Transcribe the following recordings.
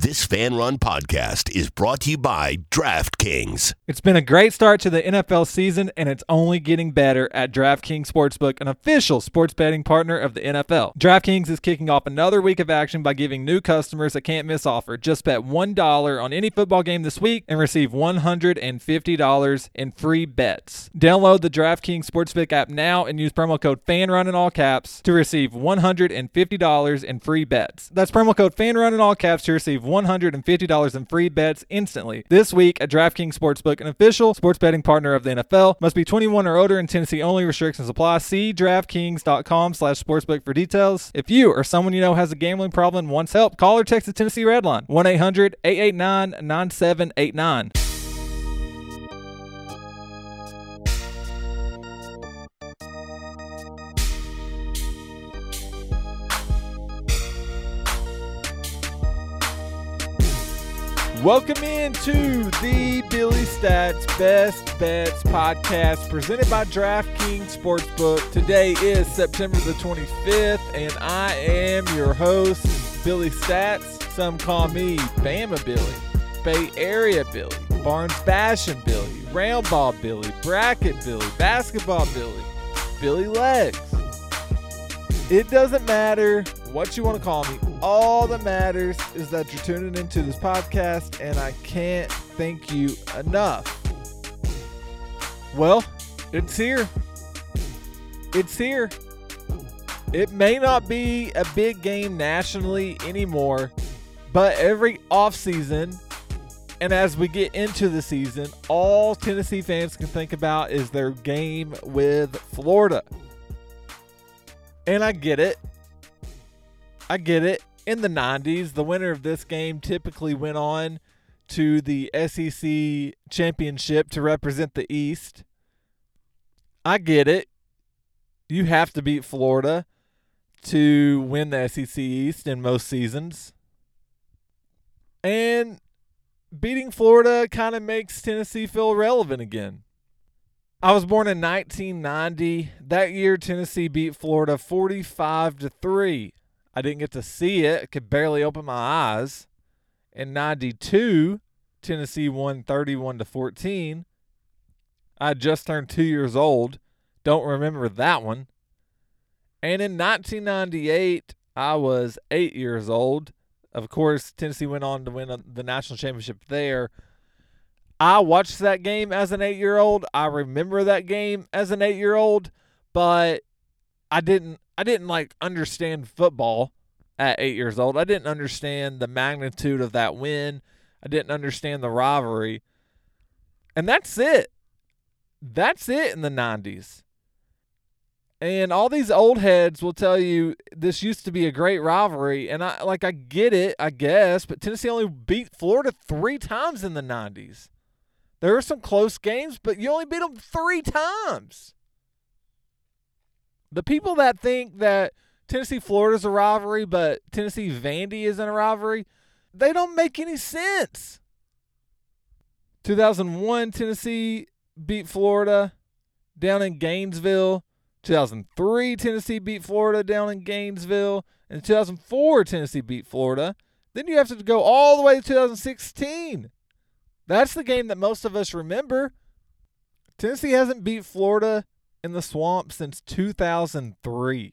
This Fan Run podcast is brought to you by DraftKings. It's been a great start to the NFL season, and it's only getting better at DraftKings Sportsbook, an official sports betting partner of the NFL. DraftKings is kicking off another week of action by giving new customers a can't-miss offer. Just bet $1 on any football game this week and receive $150 in free bets. Download the DraftKings Sportsbook app now and use promo code FANRUN in all caps to receive $150 in free bets. That's promo code FANRUN in all caps to receive $150 in free bets instantly. This week at DraftKings Sportsbook, an official sports betting partner of the NFL. Must be 21 or older in Tennessee only. Restrictions apply. See DraftKings.com/sportsbook for details. If you or someone you know has a gambling problem and wants help, call or text the Tennessee Red Line, 1-800-889-9789. Welcome into the Billy Stats Best Bets podcast presented by DraftKings Sportsbook. Today is September the 25th, and I am your host, Billy Stats. Some call me Bama Billy, Bay Area Billy, Barnes Bashin Billy, Roundball Billy, Bracket Billy, Basketball Billy, Billy Legs. It doesn't matter what you want to call me. All that matters is that you're tuning into this podcast, and I can't thank you enough. Well, it's here. It's here. It may not be a big game nationally anymore, but every offseason, and as we get into the season, all Tennessee fans can think about is their game with Florida. And I get it. In the 90s, the winner of this game typically went on to the SEC championship to represent the East. I get it. You have to beat Florida to win the SEC East in most seasons. And beating Florida kind of makes Tennessee feel relevant again. I was born in 1990. That year, Tennessee beat Florida 45-3. I didn't get to see it. I could barely open my eyes. In 92, Tennessee won 31-14. I had just turned 2 years old. Don't remember that one. And in 1998, I was 8 years old. Of course, Tennessee went on to win the national championship there. I watched that game as an 8-year-old. I remember that game as an 8-year-old, but I didn't like understand football at 8 years old. I didn't understand the magnitude of that win. I didn't understand the rivalry. And that's it. That's it in the 90s. And all these old heads will tell you this used to be a great rivalry. And I get it, I guess, but Tennessee only beat Florida 3 times in the 90s. There were some close games, but you only beat them 3 times. The people that think that Tennessee-Florida's a rivalry, but Tennessee-Vandy isn't a rivalry, they don't make any sense. 2001, Tennessee beat Florida down in Gainesville. 2003, Tennessee beat Florida down in Gainesville. And 2004, Tennessee beat Florida. Then you have to go all the way to 2016. That's the game that most of us remember. Tennessee hasn't beat Florida in the Swamp since 2003.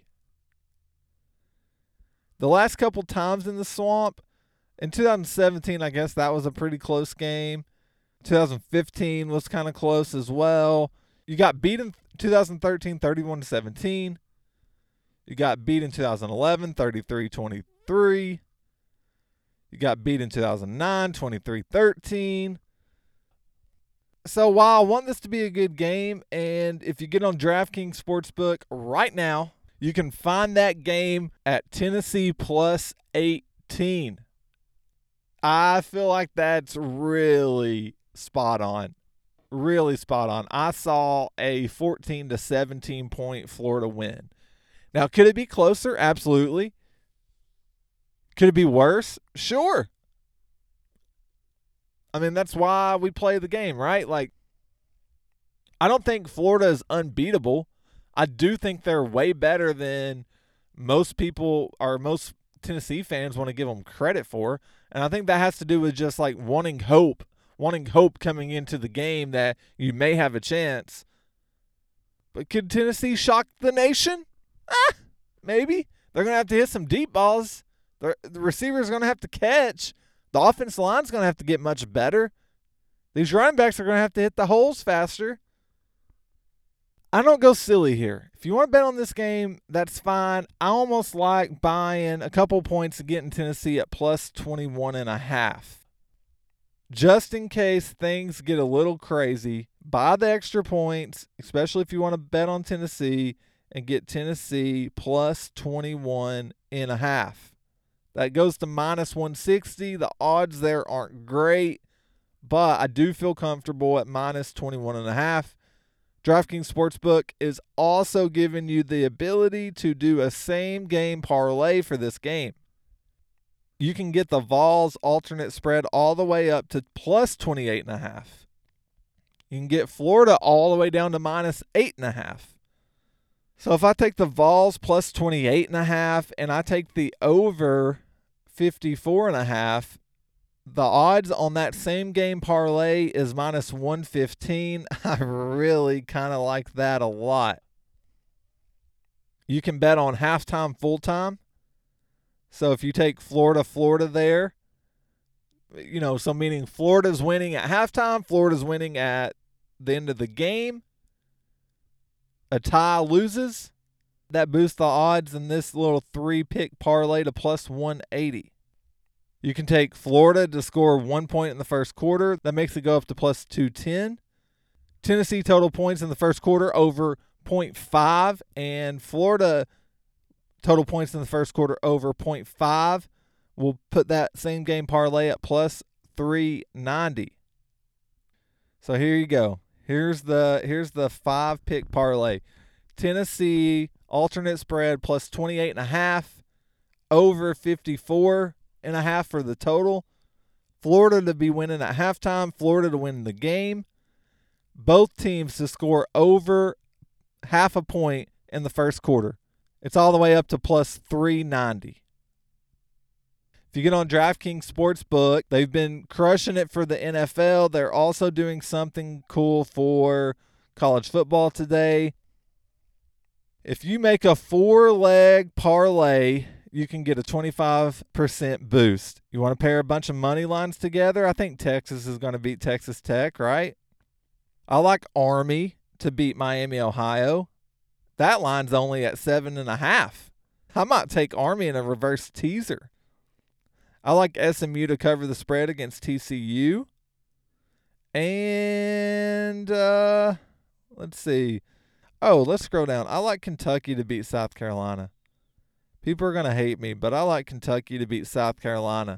The last couple times in the Swamp, in 2017, I guess that was a pretty close game. 2015 was kind of close as well. You got beat in 2013, 31-17. You got beat in 2011, 33-23. You got beat in 2009, 23-13. So while I want this to be a good game, and if you get on DraftKings Sportsbook right now, you can find that game at Tennessee plus 18. I feel like that's really spot on. Really spot on. I saw a 14-17 point Florida win. Now, could it be closer? Absolutely. Could it be worse? Sure. I mean, that's why we play the game, right? Like, I don't think Florida is unbeatable. I do think they're way better than most people or most Tennessee fans want to give them credit for. And I think that has to do with just like wanting hope coming into the game that you may have a chance. But could Tennessee shock the nation? Maybe. They're going to have to hit some deep balls. The receiver's going to have to catch. The offensive line's going to have to get much better. These running backs are going to have to hit the holes faster. I don't go silly here. If you want to bet on this game, that's fine. I almost like buying a couple points to get in Tennessee at plus 21.5. Just in case things get a little crazy, buy the extra points, especially if you want to bet on Tennessee, and get Tennessee plus 21.5. That goes to minus 160. The odds there aren't great, but I do feel comfortable at minus 21.5. DraftKings Sportsbook is also giving you the ability to do a same game parlay for this game. You can get the Vols alternate spread all the way up to plus 28.5. You can get Florida all the way down to minus 8.5. So if I take the Vols plus 28.5 and I take the over 54.5, the odds on that same game parlay is minus 115. I really kind of like that a lot. You can bet on halftime, full-time. So if you take Florida there, so meaning Florida's winning at halftime, Florida's winning at the end of the game, a tie loses, that boosts the odds in this little 3-pick parlay to plus 180. You can take Florida to score 1 point in the first quarter. That makes it go up to plus 210. Tennessee total points in the first quarter over 0.5, and Florida total points in the first quarter over 0.5. We'll put that same game parlay at plus 390. So here you go. Here's the 5-pick parlay. Tennessee alternate spread plus 28.5, over 54.5 for the total. Florida to be winning at halftime, Florida to win the game. Both teams to score over half a point in the first quarter. It's all the way up to plus 390. If you get on DraftKings Sportsbook, they've been crushing it for the NFL. They're also doing something cool for college football today. If you make a 4-leg parlay, you can get a 25% boost. You want to pair a bunch of money lines together? I think Texas is going to beat Texas Tech, right? I like Army to beat Miami, Ohio. That line's only at 7.5. I might take Army in a reverse teaser. I like SMU to cover the spread against TCU. And let's see. Oh, let's scroll down. I like Kentucky to beat South Carolina. People are going to hate me, but I like Kentucky to beat South Carolina.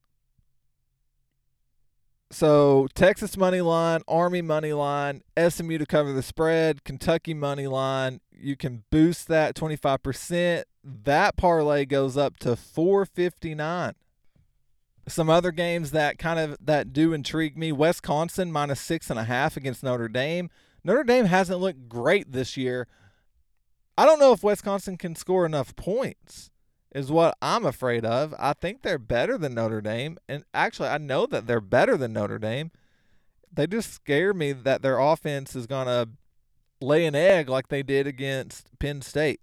So Texas money line, Army money line, SMU to cover the spread, Kentucky money line. You can boost that 25%. That parlay goes up to 459. Some other games that do intrigue me. Wisconsin minus 6.5 against Notre Dame. Notre Dame hasn't looked great this year. I don't know if Wisconsin can score enough points, is what I'm afraid of. I think they're better than Notre Dame. And actually, I know that they're better than Notre Dame. They just scare me that their offense is going to lay an egg like they did against Penn State.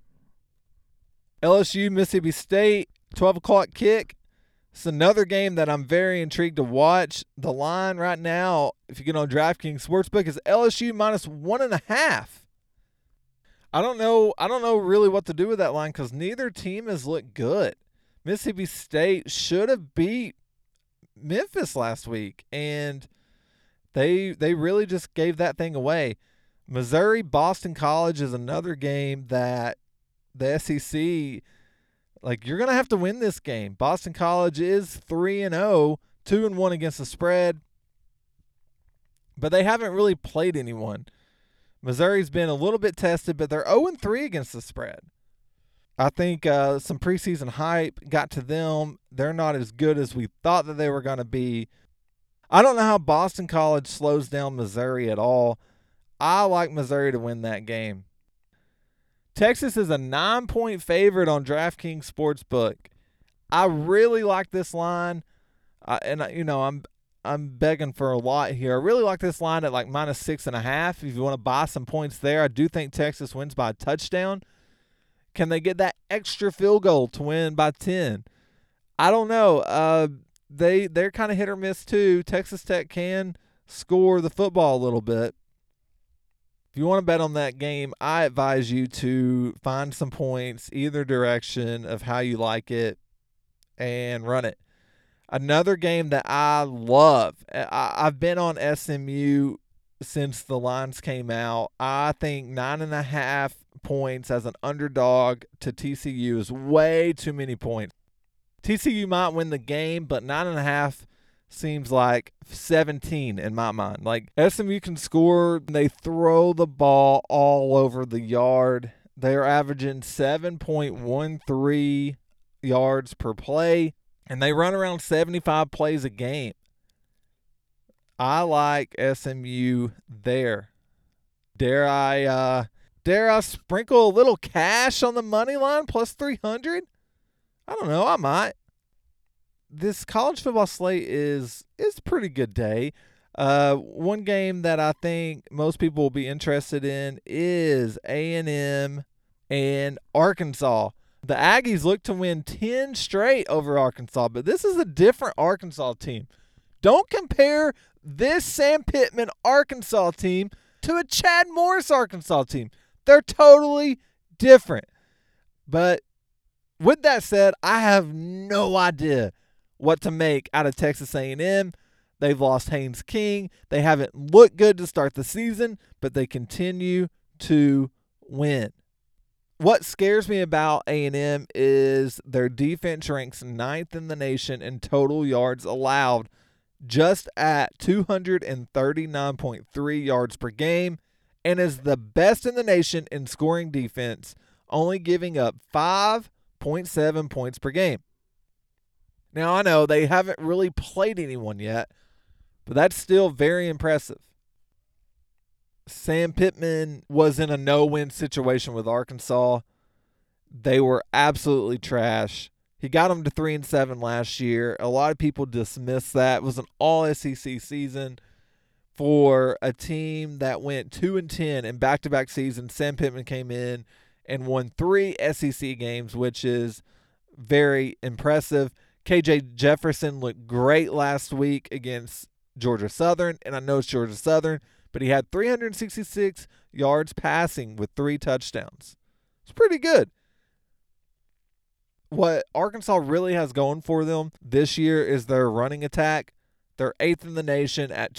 LSU, Mississippi State, 12 o'clock kick. It's another game that I'm very intrigued to watch. The line right now, if you get on DraftKings Sportsbook, is LSU minus 1.5. I don't know really what to do with that line because neither team has looked good. Mississippi State should have beat Memphis last week, and they really just gave that thing away. Missouri, Boston College is another game that the SEC, you're going to have to win this game. Boston College is 3-0, 2-1 against the spread, but they haven't really played anyone. Missouri's been a little bit tested, but they're 0-3 against the spread. I think some preseason hype got to them. They're not as good as we thought that they were going to be. I don't know how Boston College slows down Missouri at all. I like Missouri to win that game. Texas is a 9-point favorite on DraftKings Sportsbook. I really like this line. I'm begging for a lot here. I really like this line at like -6.5. If you want to buy some points there, I do think Texas wins by a touchdown. Can they get that extra field goal to win by 10? I don't know. They're kind of hit or miss too. Texas Tech can score the football a little bit. If you want to bet on that game, I advise you to find some points either direction of how you like it and run it. Another game that I love, I've been on SMU since the lines came out. I think 9.5 points as an underdog to TCU is way too many points. TCU might win the game, but 9.5 seems like 17 in my mind. Like, SMU can score. They throw the ball all over the yard. They're averaging 7.13 yards per play, and they run around 75 plays a game. I like SMU there. Dare I sprinkle a little cash on the money line plus 300? I don't know. I might. This college football slate is a pretty good day. One game that I think most people will be interested in is A&M and Arkansas. The Aggies look to win 10 straight over Arkansas, but this is a different Arkansas team. Don't compare this Sam Pittman Arkansas team to a Chad Morris Arkansas team. They're totally different. But with that said, I have no idea what to make out of Texas A&M. They've lost Haynes King. They haven't looked good to start the season, but they continue to win. What scares me about A&M is their defense ranks 9th in the nation in total yards allowed, just at 239.3 yards per game, and is the best in the nation in scoring defense, only giving up 5.7 points per game. Now, I know they haven't really played anyone yet, but that's still very impressive. Sam Pittman was in a no-win situation with Arkansas. They were absolutely trash. He got them to 3-7 last year. A lot of people dismiss that. It was an all-SEC season for a team that went 2-10 in back-to-back seasons. Sam Pittman came in and won 3 SEC games, which is very impressive. KJ Jefferson looked great last week against Georgia Southern, and I know it's Georgia Southern, but he had 366 yards passing with 3 touchdowns. It's pretty good. What Arkansas really has going for them this year is their running attack. They're 8th in the nation at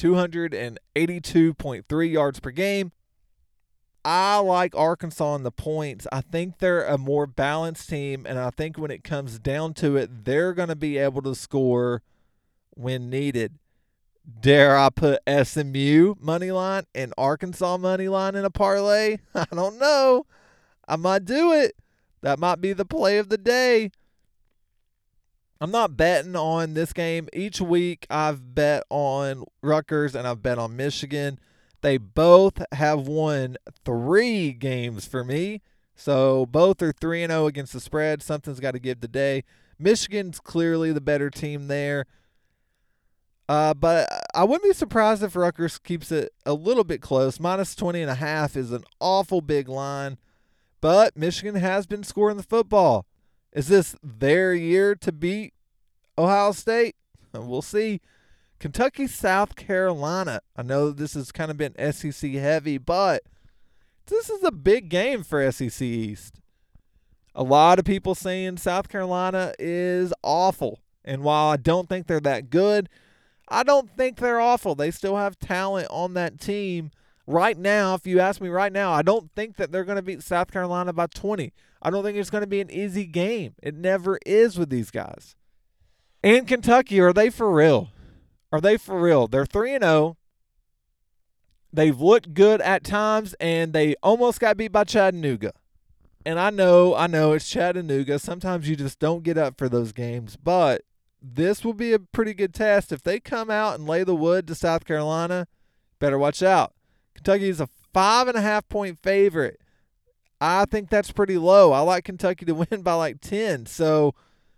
282.3 yards per game. I like Arkansas in the points. I think they're a more balanced team, and I think when it comes down to it, they're going to be able to score when needed. Dare I put SMU money line and Arkansas money line in a parlay? I don't know. I might do it. That might be the play of the day. I'm not betting on this game. Each week I've bet on Rutgers and I've bet on Michigan. They both have won 3 games for me. So both are 3-0 against the spread. Something's got to give today. Michigan's clearly the better team there. But I wouldn't be surprised if Rutgers keeps it a little bit close. -20.5 is an awful big line. But Michigan has been scoring the football. Is this their year to beat Ohio State? We'll see. Kentucky, South Carolina. I know this has kind of been SEC heavy, but this is a big game for SEC East. A lot of people saying South Carolina is awful. And while I don't think they're that good, I don't think they're awful. They still have talent on that team. Right now, if you ask me right now, I don't think that they're going to beat South Carolina by 20. I don't think it's going to be an easy game. It never is with these guys. And Kentucky, are they for real? Are they for real? They're 3-0. They've looked good at times, and they almost got beat by Chattanooga. And I know it's Chattanooga. Sometimes you just don't get up for those games, but this will be a pretty good test. If they come out and lay the wood to South Carolina, better watch out. Kentucky is a 5.5-point favorite. I think that's pretty low. I like Kentucky to win by like 10. So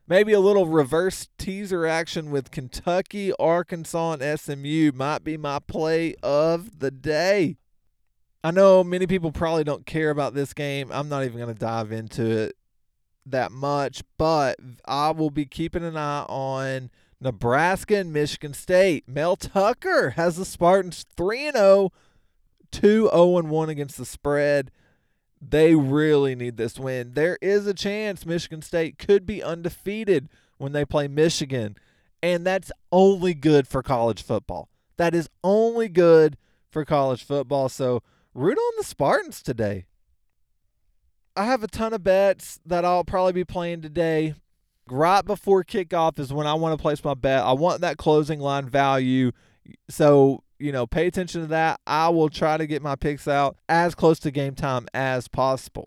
Maybe a little reverse teaser action with Kentucky, Arkansas, and SMU might be my play of the day. I know many people probably don't care about this game. I'm not even going to dive into it that much, but I will be keeping an eye on Nebraska and Michigan State. Mel Tucker has the Spartans 3-0, 2-0-1 against the spread. They really need this win. There is a chance Michigan State could be undefeated when they play Michigan, and that's only good for college football. That is only good for college football, so root on the Spartans today. I have a ton of bets that I'll probably be playing today. Right before kickoff is when I want to place my bet. I want that closing line value. So, pay attention to that. I will try to get my picks out as close to game time as possible.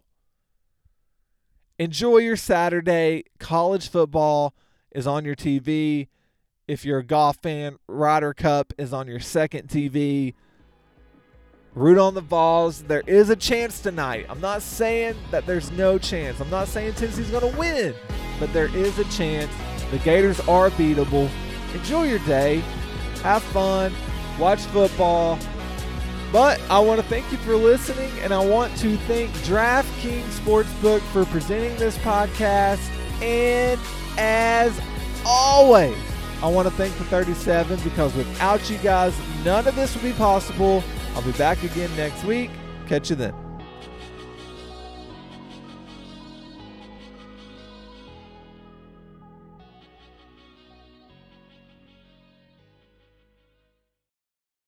Enjoy your Saturday. College football is on your TV. If you're a golf fan, Ryder Cup is on your second TV. Root on the Vols. There is a chance tonight. I'm not saying that there's no chance. I'm not saying Tennessee's going to win, but there is a chance. The Gators are beatable. Enjoy your day. Have fun. Watch football. But I want to thank you for listening, and I want to thank DraftKings Sportsbook for presenting this podcast. And as always, I want to thank the 37 because without you guys, none of this would be possible. I'll be back again next week. Catch you then.